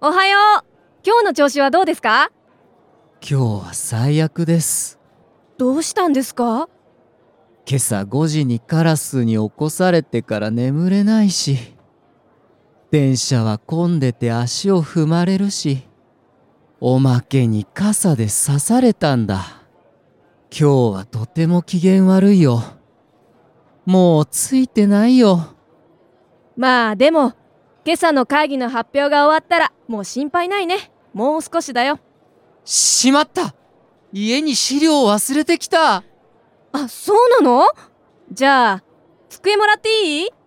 おはよう。今日の調子はどうですか？ 今日は最悪です。 どうしたんですか？ 今朝5時にカラスに起こされてから眠れないし、電車は混んでて足を踏まれるし、おまけに傘で刺されたんだ。今日はとても機嫌悪いよ。もうついてないよ。 まあでも、今朝の会議の発表が終わったらもう心配ないね。もう少しだよ。 しまった！家に資料を忘れてきた。 あ、そうなの？じゃあ、机もらっていい？